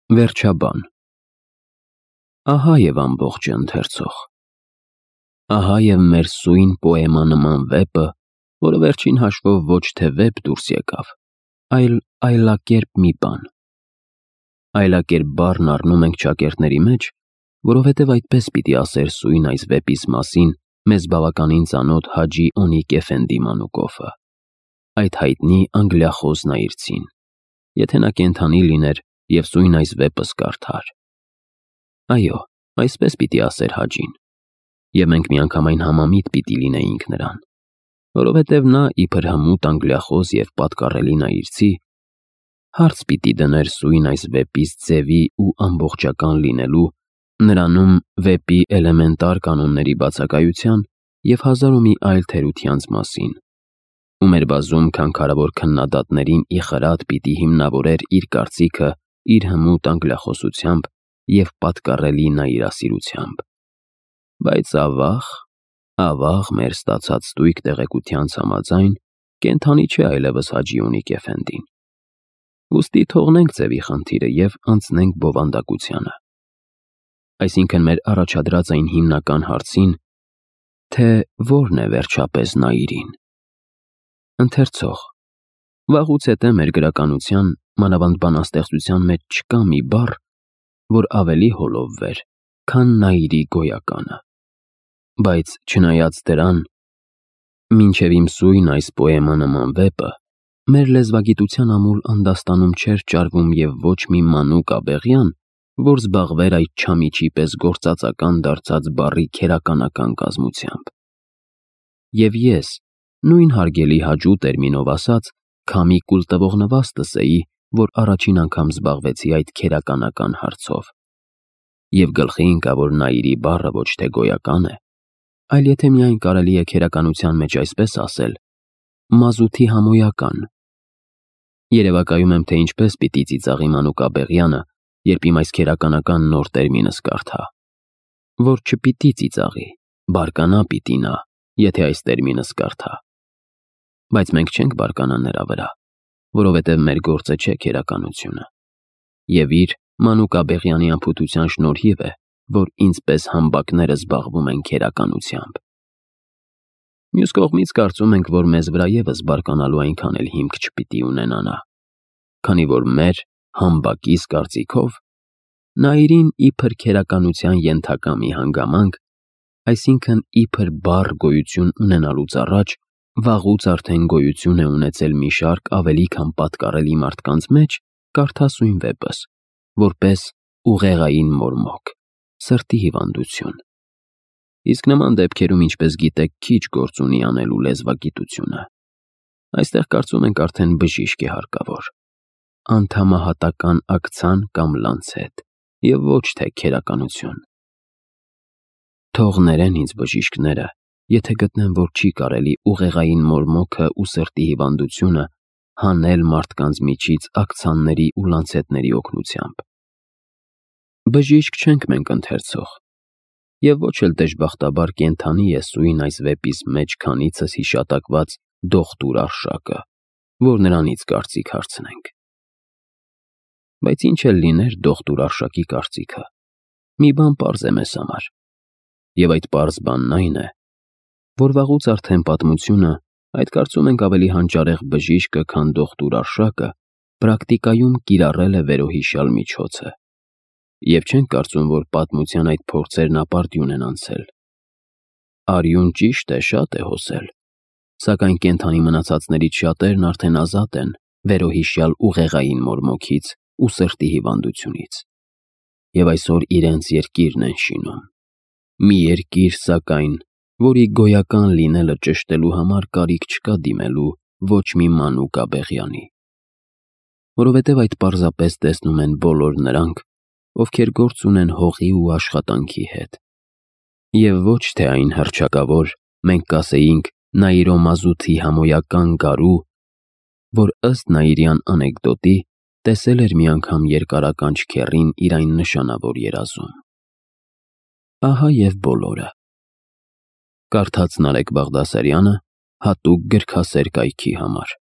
Վերջաբան։ Ահա և ամբողջը ընթերցող։ Ահա և մեր սույն պոեմանման վեպը, որը վերջին հաշվով ոչ թե վեպ դուրս եկավ, այլ այլակերպ մի բան։ Այլակերպ բառն առնում ենք ճակերտների մեջ, որովհետև այդպես պիտի ասեր սույն այս վեպիս մասին մեզ բավականին ծանոթ Հաջի Օնիկ Էֆենդի մանուկովը, այդ հայտնի անգլիախոս նայիրցին, եթե նա կենդանի լիներ և սույն այս վեպս կարդար։ Այո, այսպես պիտի ասեր Հաջին, և մենք միանգամայն համամիտ պիտի լինեինք նրան, որովհետև նա իբր հմուտ անգլիախոս և պատկառելի նայիրցի, հարց պիտի դներ սույն այս վեպիս ձևի ու ամբողջական լինելու, նրանում վեպի էլեմենտար կանոնների բացակայության և հազար ու մի այլ թերությանց մասին, ու մեր բազում քանքարավոր քննադատներին ի խրատ պիտի հիմնավորեր իր կարծիքը իր հմուտ անգլիախոսությամբ և պատկառելի նայիրասիրությամբ։ Բայց ավաղ մեր ստացած ստույգ տեղեկությանց համաձայն, կենդանի չէ այլևս Հաջի Օնիկ Էֆենդին։ Ուստի թողնենք ձևի խնդիրը և անցնենք բովանդակությանը, այսինքն մեր առաջադրած այն հիմնական հարցին, թե ո՞րն է վերջապես Նայիրին։ Ընթերցող, վաղուց հետո մեր գրականության, մանավանդ բանաստեղծության մեջ չկա մի բառ, որ ավելի հոլովվեր, քան Նայիրի գոյականը։ Բայց չնայած դրան, մինչև իմ սույն այս պոեմանման վեպը, մեր լեզվագիտության ամուլ անդաստանում չէր ճարվում և ոչ մի մանուկ աբեղյան, որ զբաղվեր այդ չամիչի պես գործածական դարձած բառի քերականական կազմությամբ։ Եվ ես, նույն հարգելի Հաջու տերմինով ասած, քամի կուլ տվող նվաստս էի, որ առաջին անգամ զբաղվեցի այդ քերականական հարցով։ Եվ գլխի ընկա, որ Նայիրի բառը ոչ թե գոյական է, այլ եթե միայն կարելի է քերականության մեջ այսպես ասել, մազութի համոյական։ Երևակայում եմ, թե ինչպես պիտի ծիծաղի մանուկ աբեղյանը, երբ իմ այս քերականական նոր տերմինս կարդա, որ չպիտի ծիծաղի, բարկանա պիտի նա, եթե այս տերմինս կարդա։ Բայց մենք չենք բարկանա նրա վրա, որովհետև մեր գործը չէ քերականությունը, և իր մանուկ աբեղյանի անփութության շնորհիվ է, որ ինձ պես համբակները զբաղվում են քերականությամբ։ Մյուս կողմից կարծում ենք, որ մեզ վրա ևս բարկանալու այնքան էլ հիմք չպիտի ունենա նա, քանի որ մեր համբակիս կարծիքով Նայիրին իբր քերականության ենթակա մի հանգամանք, այսինքն իբր բառ գոյություն ունենալուց առաջ, վաղուց արդեն գոյություն է ունեցել մի շարք ավելի քան պատկառելի մարդկանց մեջ, կարդա սույն վեպս, որպես ուղեղային մորմոք, սրտի հիվանդություն։ Իսկ նման դեպքերում, ինչպես գիտեք, քիչ գործ ունի անելու լեզվագիտությունը։ Այստեղ կարծում ենք արդեն բժիշկ է հարկավոր, անդամահատական ակցան կամ լանցետ, և ոչ թե քերականություն։ Թող ներեն ինձ բժիշկները, եթե գտնեն, որ չի կարելի ուղեղային մորմոքը ու սրտի հիվանդությունը հանել մարդկանց միջից ակցանների ու լանցետների օգնությամբ։ Բժիշկ չենք մենք ընթերցող, և ոչ էլ դժբախտաբար կենդանի է սույն այս վեպիս մեջ քանիցս հիշատակված դողտուր Արշակը, որ նրանից կարծիք հարցնենք։ Բայց ինչ էլ լիներ դողտուր Արշակի կարծիքը, մի բան պարզ է մեզ համար, և այդ պարզ բանն այն է, որ վաղուց արդեն պատմությունը, այդ կարծում ենք ավելի հանճարեղ բժիշկը, քան դողտուր Արշակը, պրակտիկայում կիրառել է վերոհիշյալ միջոցը, և չենք կարծում, որ պատմության այդ փորձերն ապարդյուն են անցել։ Արյուն ճիշտ է, շատ է հոսել, սակայն կենդանի մնացածներից շատերն արդեն ազատ են վերոհիշյալ ուղեղային մորմոքից ու սրտի հիվանդությունից, և այսօր իրենց երկիրն են շինում։ Մի երկիր, սակայն, որի գոյական լինելը ճշտելու համար կարիք չկա դիմելու ոչ մի մանուկ աբեղյանի, որովհետև այդ պարզապես տեսնում են բոլոր նրանք, ովքեր գործ ունեն հողի ու աշխատանքի հետ, և ոչ թե այն հռչակավոր, մենք կասեինք Նայիրոմազութի համոյական գարու, որ ըստ Նայիրյան անեկդոտի տեսել էր մի անգամ երկարականչ քեռին իր այն նշանավոր երազում։ Ահա և բոլորը։ Կարդաց Նարեկ Բաղդասարյանը հատուկ գրքասեր կայքի համար։